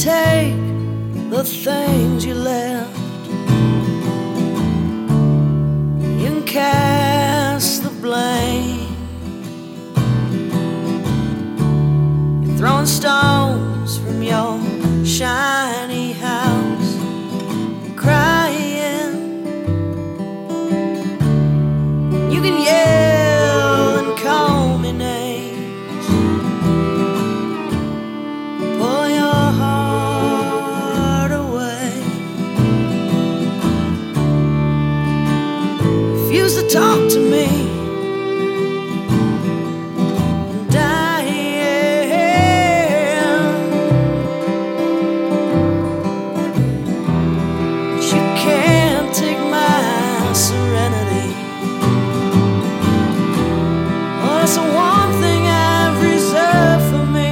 take the things you left. You can cast the blame. You're throwing stones from your shiny house, crying. You can yell and call me names, pull your heart away, refuse to talk to me. It's the one thing I've reserved for me.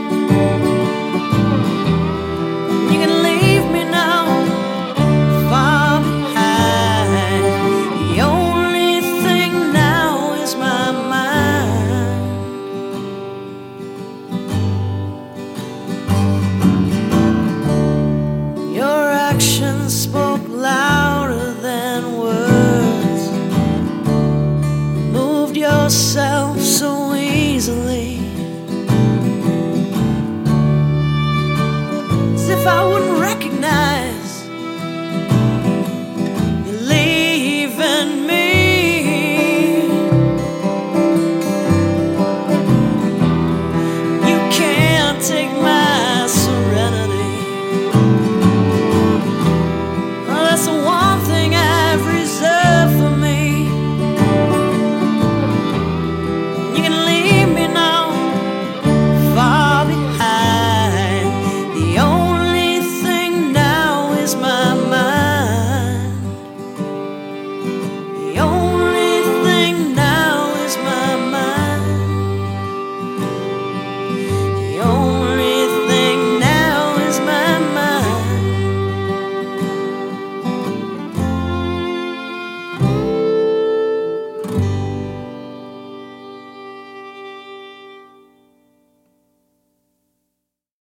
You can leave me now far behind. The only thing now is my mind. Your actions spoke louder than words. Moved yourself so easily, as if I wouldn't